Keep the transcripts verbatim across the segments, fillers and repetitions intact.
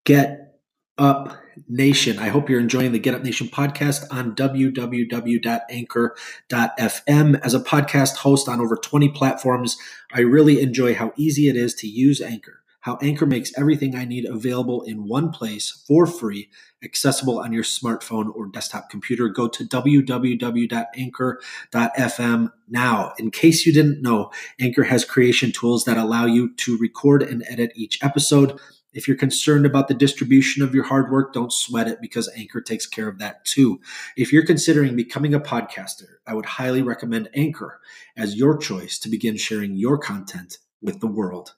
Get Up Nation. I hope you're enjoying the Get Up Nation podcast on w w w dot anchor dot f m. As a podcast host on over twenty platforms, I really enjoy how easy it is to use Anchor, how Anchor makes everything I need available in one place for free, accessible on your smartphone or desktop computer. Go to w w w dot anchor dot f m now. In case you didn't know, Anchor has creation tools that allow you to record and edit each episode. If you're concerned about the distribution of your hard work, don't sweat it because Anchor takes care of that too. If you're considering becoming a podcaster, I would highly recommend Anchor as your choice to begin sharing your content with the world.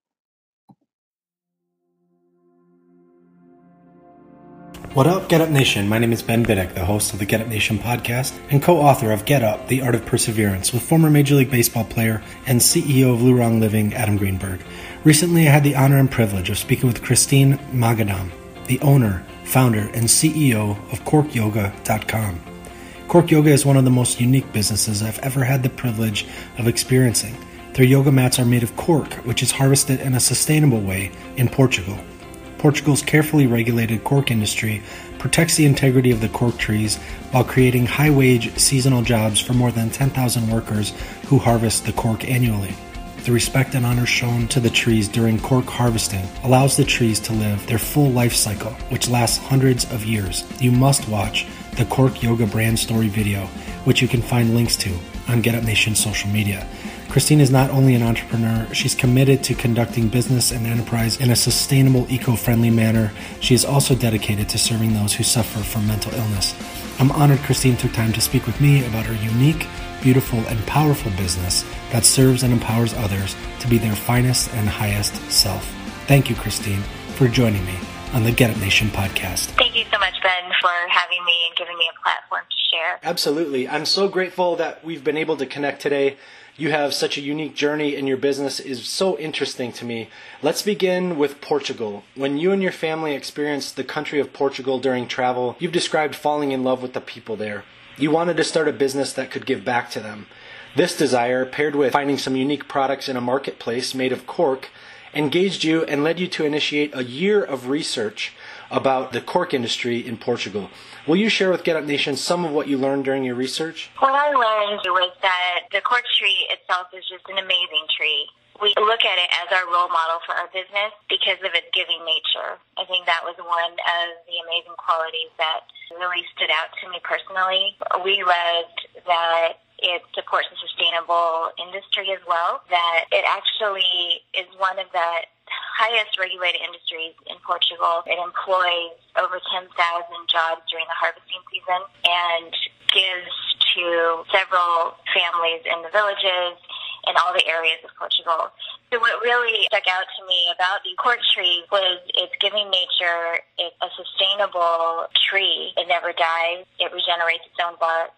What up, Get Up Nation? My name is Ben Biddick, the host of the Get Up Nation podcast and co-author of Get Up, The Art of Perseverance, with former Major League Baseball player and C E O of Lurong Living, Adam Greenberg. Recently, I had the honor and privilege of speaking with Christine Magadam, the owner, founder, and C E O of cork yoga dot com. Cork Yoga is one of the most unique businesses I've ever had the privilege of experiencing. Their yoga mats are made of cork, which is harvested in a sustainable way in Portugal. Portugal's carefully regulated cork industry protects the integrity of the cork trees while creating high-wage seasonal jobs for more than ten thousand workers who harvest the cork annually. The respect and honor shown to the trees during cork harvesting allows the trees to live their full life cycle, which lasts hundreds of years. You must watch the Cork Yoga brand story video, which you can find links to on Get Up Nation social media. Christine is not only an entrepreneur, she's committed to conducting business and enterprise in a sustainable, eco-friendly manner. She is also dedicated to serving those who suffer from mental illness. I'm honored Christine took time to speak with me about her unique, beautiful, and powerful business that serves and empowers others to be their finest and highest self. Thank you, Christine, for joining me on the Get Up Nation podcast. Thank you so much, Ben, for having me and giving me a platform to share. Absolutely. I'm so grateful that we've been able to connect today. You have such a unique journey, and your business is so interesting to me. Let's begin with Portugal. When you and your family experienced the country of Portugal during travel, you've described falling in love with the people there. You wanted to start a business that could give back to them. This desire, paired with finding some unique products in a marketplace made of cork, engaged you and led you to initiate a year of research about the cork industry in Portugal. Will you share with Get Up Nation some of what you learned during your research? What I learned was that the cork tree itself is just an amazing tree. We look at it as our role model for our business because of its giving nature. I think that was one of the amazing qualities that really stood out to me personally. We loved that it supports a sustainable industry as well, that it actually is one of the highest regulated industries in Portugal. It employs over ten thousand jobs during the harvesting season and gives to several families in the villages in all the areas of Portugal. So what really stuck out to me about the cork tree was its giving nature. It's a sustainable tree. It never dies. It regenerates its own bark.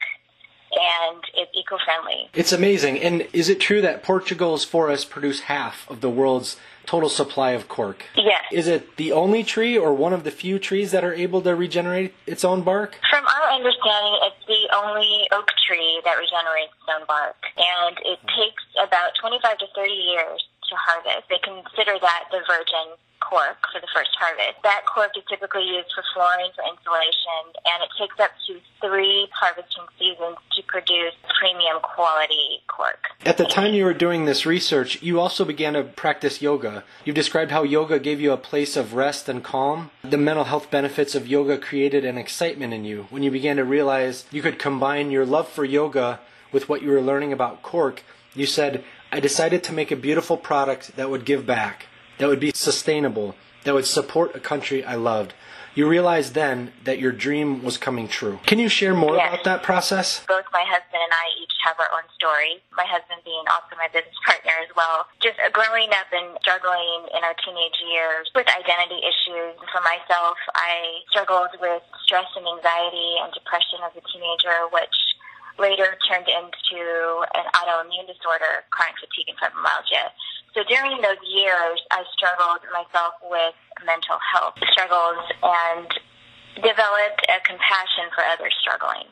And it's eco-friendly. It's amazing. And is it true that Portugal's forests produce half of the world's total supply of cork? Yes. Is it the only tree or one of the few trees that are able to regenerate its own bark? From our understanding, it's the only oak tree that regenerates its own bark. And it takes about twenty-five to thirty years to harvest. They consider that the virgin cork for the first harvest. That cork is typically used for flooring, for insulation, and it takes up to three harvesting seasons to produce premium quality cork. At the time you were doing this research, you also began to practice yoga. You've described how yoga gave you a place of rest and calm. The mental health benefits of yoga created an excitement in you when you began to realize you could combine your love for yoga with what you were learning about cork. You said, I decided to make a beautiful product that would give back, that would be sustainable, that would support a country I loved. You realized then that your dream was coming true. Can you share more Yes. about that process? Both my husband and I each have our own story. My husband being also my business partner as well. Just growing up and struggling in our teenage years with identity issues. For myself, I struggled with stress and anxiety and depression as a teenager, which later turned into an autoimmune disorder, chronic fatigue and fibromyalgia. So during those years, I struggled myself with mental health struggles and developed a compassion for others struggling.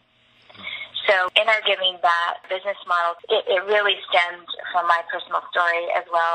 So in our Giving Back business model, it, it really stemmed from my personal story as well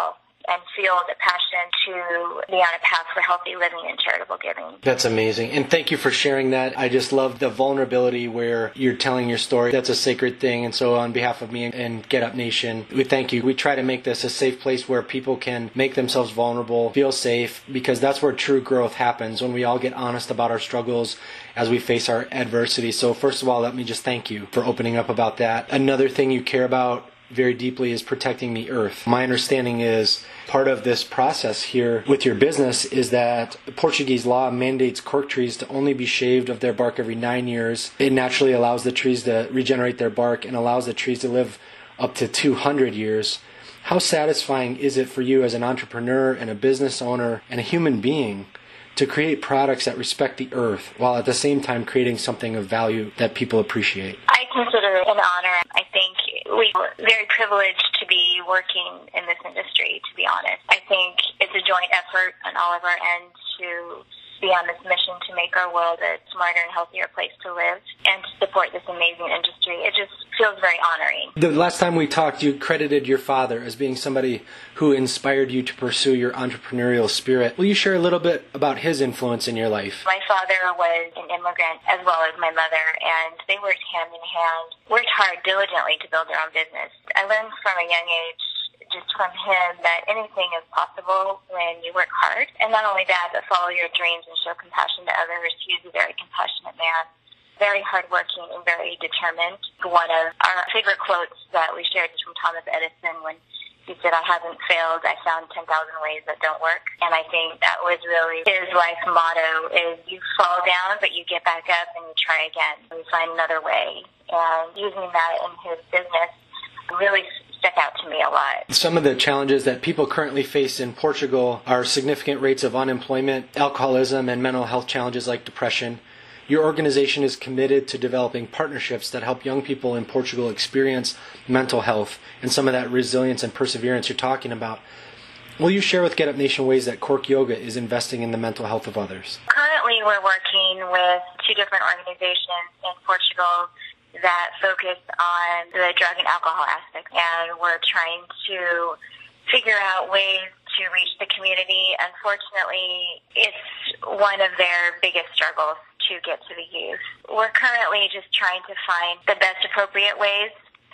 and fueled a passion to be on a path for healthy living and charitable giving. That's amazing. And thank you for sharing that. I just love the vulnerability where you're telling your story. That's a sacred thing. And so on behalf of me and Get Up Nation, we thank you. We try to make this a safe place where people can make themselves vulnerable, feel safe, because that's where true growth happens, when we all get honest about our struggles as we face our adversity. So first of all, let me just thank you for opening up about that. Another thing you care about very deeply is protecting the earth. My understanding is part of this process here with your business is that Portuguese law mandates cork trees to only be shaved of their bark every nine years. It naturally allows the trees to regenerate their bark and allows the trees to live up to two hundred years. How satisfying is it for you as an entrepreneur and a business owner and a human being to create products that respect the earth while at the same time creating something of value that people appreciate? I consider it an honor. I think we're very privileged to be working in this industry, to be honest. I think it's a joint effort on all of our ends to be on this mission to make our world a smarter and healthier place to live and to support this amazing industry. It just feels very honoring. The last time we talked, you credited your father as being somebody who inspired you to pursue your entrepreneurial spirit. Will you share a little bit about his influence in your life? My father was an immigrant as well as my mother, and they worked hand in hand, worked hard diligently to build their own business. I learned from a young age just from him that anything is possible when you work hard. And not only that, but follow your dreams and show compassion to others. He's a very compassionate man, very hardworking and very determined. One of our favorite quotes that we shared is from Thomas Edison when he said, "I haven't failed, I found ten thousand ways that don't work." And I think that was really his life motto, is you fall down, but you get back up and you try again. You find another way. And using that in his business really stuck out to me a lot. Some of the challenges that people currently face in Portugal are significant rates of unemployment, alcoholism, and mental health challenges like depression. Your organization is committed to developing partnerships that help young people in Portugal experience mental health and some of that resilience and perseverance you're talking about. Will you share with Get Up Nation ways that Cork Yoga is investing in the mental health of others? Currently, we're working with two different organizations in Portugal that focus on the drug and alcohol aspect, and we're trying to figure out ways to reach the community. Unfortunately, it's one of their biggest struggles to get to the youth. We're currently just trying to find the best appropriate ways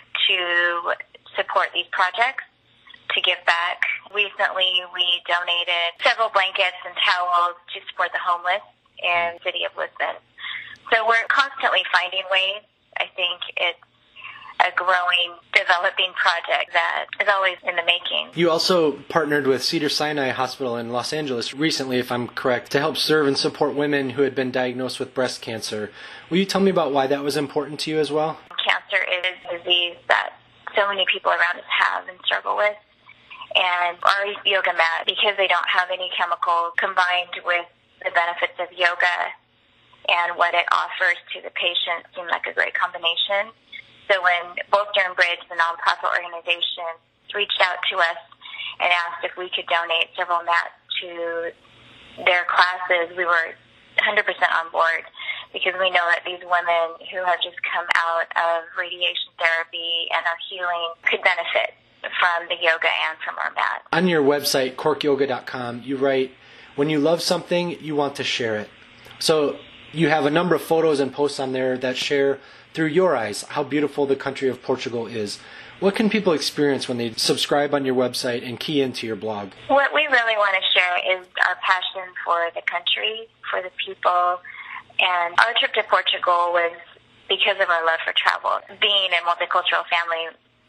to support these projects, to give back. Recently, we donated several blankets and towels to support the homeless in the city of Lisbon. So we're constantly finding ways. I think it's a growing, developing project that is always in the making. You also partnered with Cedars-Sinai Hospital in Los Angeles recently, if I'm correct, to help serve and support women who had been diagnosed with breast cancer. Will you tell me about why that was important to you as well? Cancer is a disease that so many people around us have and struggle with. And our yoga mat, because they don't have any chemicals, combined with the benefits of yoga and what it offers to the patient, seemed like a great combination. So when Bolster and Bridge, the nonprofit organization, reached out to us and asked if we could donate several mats to their classes, we were one hundred percent on board, because we know that these women who have just come out of radiation therapy and are healing could benefit from the yoga and from our mat. On your website, cork yoga dot com, you write, "When you love something, you want to share it." So you have a number of photos and posts on there that share, through your eyes, how beautiful the country of Portugal is. What can people experience when they subscribe on your website and key into your blog? What we really want to share is our passion for the country, for the people. And our trip to Portugal was because of our love for travel. Being a multicultural family,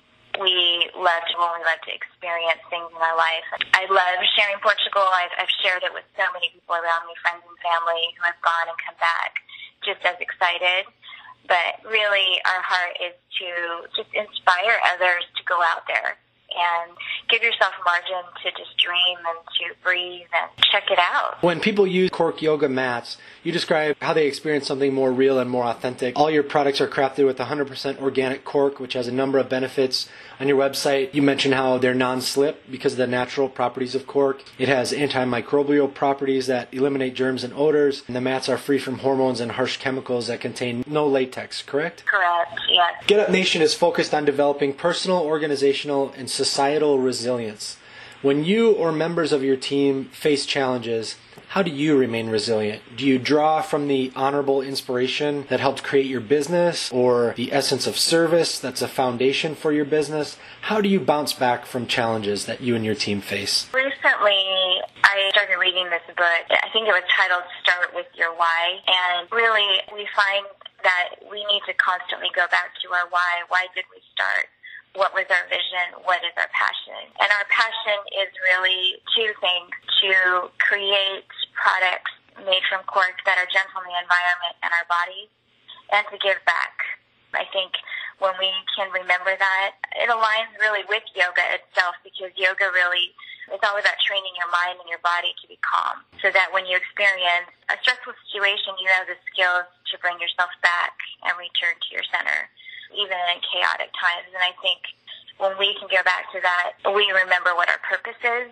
we love to, well, we love to experience things in our life. I love sharing Portugal. I've, I've shared it with so many people around me, friends and family who have gone and come back just as excited. But really, our heart is to just inspire others to go out there and give yourself margin to just dream and to breathe and check it out. When people use Cork Yoga mats, you describe how they experience something more real and more authentic. All your products are crafted with one hundred percent organic cork, which has a number of benefits. On your website, you mention how they're non-slip because of the natural properties of cork. It has antimicrobial properties that eliminate germs and odors. And the mats are free from hormones and harsh chemicals that contain no latex, correct? Correct, yes. Get Up Nation is focused on developing personal, organizational, and societal resilience. When you or members of your team face challenges, how do you remain resilient? Do you draw from the honorable inspiration that helped create your business, or the essence of service that's a foundation for your business? How do you bounce back from challenges that you and your team face? Recently, I started reading this book. I think it was titled Start With Your Why. And really, we find that we need to constantly go back to our why. Why did we start? What was our vision? What is our passion? And our passion is really two things: to create products made from cork that are gentle on the environment and our bodies, and to give back. I think when we can remember that, it aligns really with yoga itself, because yoga really is all about training your mind and your body to be calm, so that when you experience a stressful situation, you have the skills to bring yourself back and return to your center, even in chaotic times. And I think when we can go back to that, we remember what our purpose is.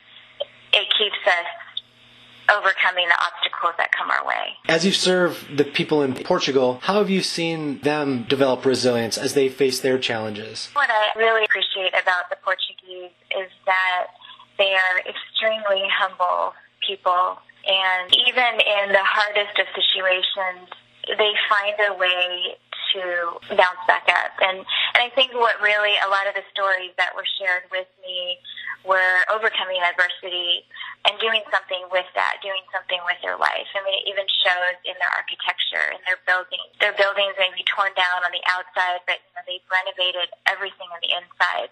It keeps us overcoming the obstacles that come our way. As you serve the people in Portugal, how have you seen them develop resilience as they face their challenges? What I really appreciate about the Portuguese is that they are extremely humble people, and even in the hardest of situations, they find a way to bounce back up. And, and I think what really, a lot of the stories that were shared with me were overcoming adversity and doing something with that, doing something with their life. I mean, it even shows in their architecture and their buildings. Their buildings may be torn down on the outside, but you know, they've renovated everything on the inside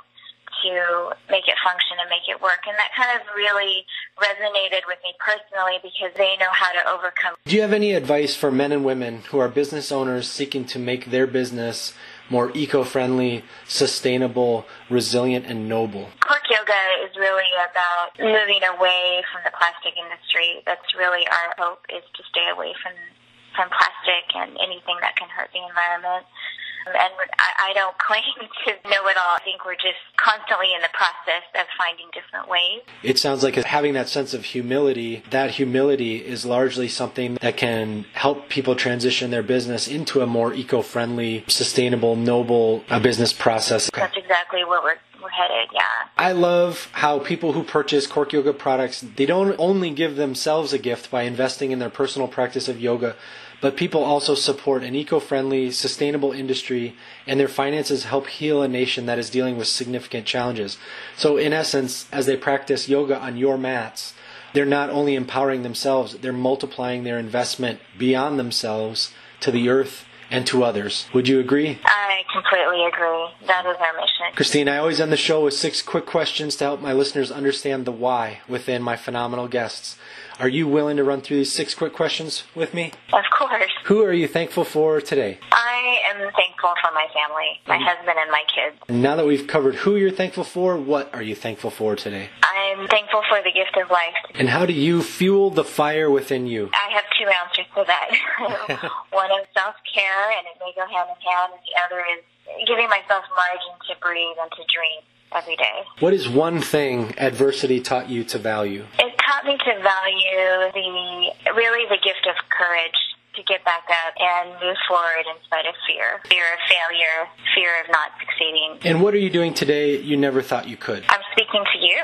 to make it function and make it work. And that kind of really resonated with me personally, because they know how to overcome. Do you have any advice for men and women who are business owners seeking to make their business more eco-friendly, sustainable, resilient, and noble? Cork Yoga is really about moving away from the plastic industry. That's really our hope, is to stay away from, from plastic and anything that can hurt the environment. And I don't claim to know it all. I think we're just constantly in the process of finding different ways. It sounds like having that sense of humility, that humility is largely something that can help people transition their business into a more eco-friendly, sustainable, noble uh, business process. That's exactly where we're we're headed, yeah. I love how people who purchase Cork Yoga products, they don't only give themselves a gift by investing in their personal practice of yoga, but people also support an eco-friendly, sustainable industry, and their finances help heal a nation that is dealing with significant challenges. So in essence, as they practice yoga on your mats, they're not only empowering themselves, they're multiplying their investment beyond themselves to the earth and to others. Would you agree? I completely agree. That is our mission. Christine, I always end the show with six quick questions to help my listeners understand the why within my phenomenal guests. Are you willing to run through these six quick questions with me? Of course. Who are you thankful for today? I am thankful for my family, my husband and my kids. And now that we've covered who you're thankful for, what are you thankful for today? I'm thankful for the gift of life. And how do you fuel the fire within you? I have two answers to that. One is self-care, and it may go hand in hand, and the other is giving myself margin to breathe and to dream every day. What is one thing adversity taught you to value? It taught me to value the, really the gift of courage, to get back up and move forward in spite of fear. Fear of failure, fear of not succeeding. And what are you doing today you never thought you could? I'm speaking to you,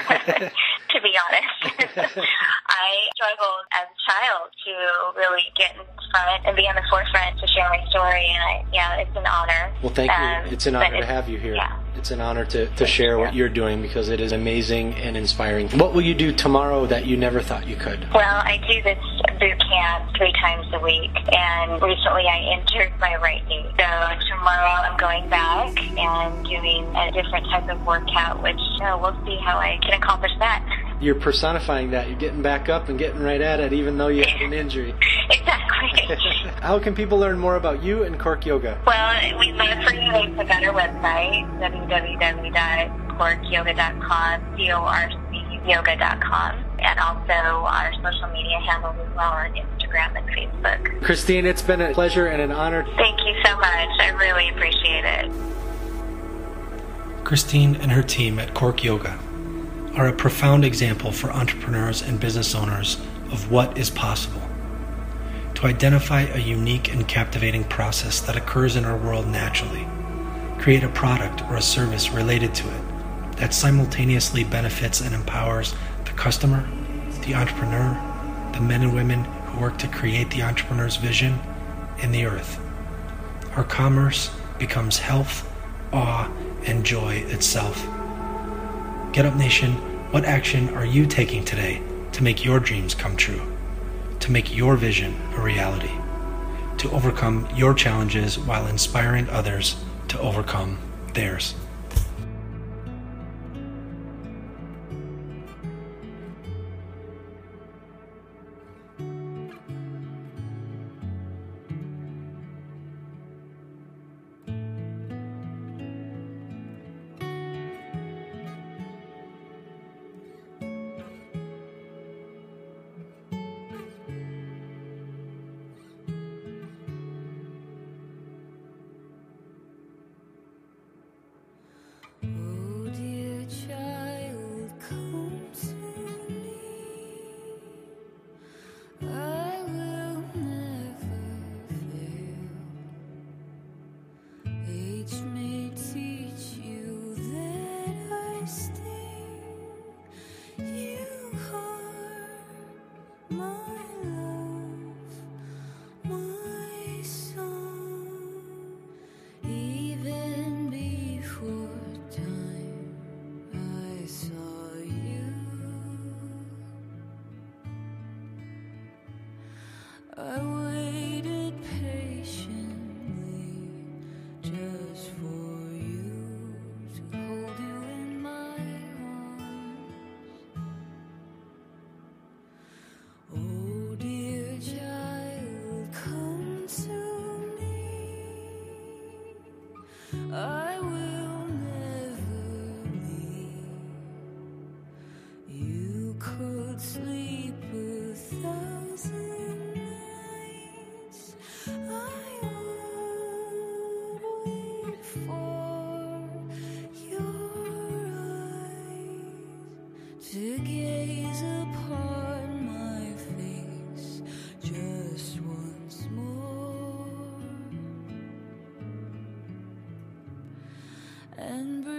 to be honest. I struggled as a child to really get in front and be on the forefront to share my story, and I, yeah, it's an honor. Well, thank um, you. It's an honor to have you here. Yeah. It's an honor to, to share what you're doing, because it is amazing and inspiring. What will you do tomorrow that you never thought you could? Well, I do this boot camp three times a week, and recently I injured my right knee. So tomorrow I'm going back and doing a different type of workout, which you know, we'll see how I can accomplish that. You're personifying that. You're getting back up and getting right at it, even though you had an injury. Exactly. How can people learn more about you and Cork Yoga? Well, we'd love for you to check out our website, w w w dot cork yoga dot com, C O R C yoga dot com, and also our social media handles as well on Instagram and Facebook. Christine, it's been a pleasure and an honor. Thank you so much. I really appreciate it. Christine and her team at Cork Yoga are a profound example for entrepreneurs and business owners of what is possible. To identify a unique and captivating process that occurs in our world naturally, create a product or a service related to it, that simultaneously benefits and empowers the customer, the entrepreneur, the men and women who work to create the entrepreneur's vision, and the earth. Our commerce becomes health, awe, and joy itself. Get Up Nation, what action are you taking today to make your dreams come true, to make your vision a reality, to overcome your challenges while inspiring others to overcome theirs? I waited patiently just for you to hold you in my arms. Oh dear child, come to me. I will never leave. You could sleep a thousand to gaze upon my face just once more and breathe.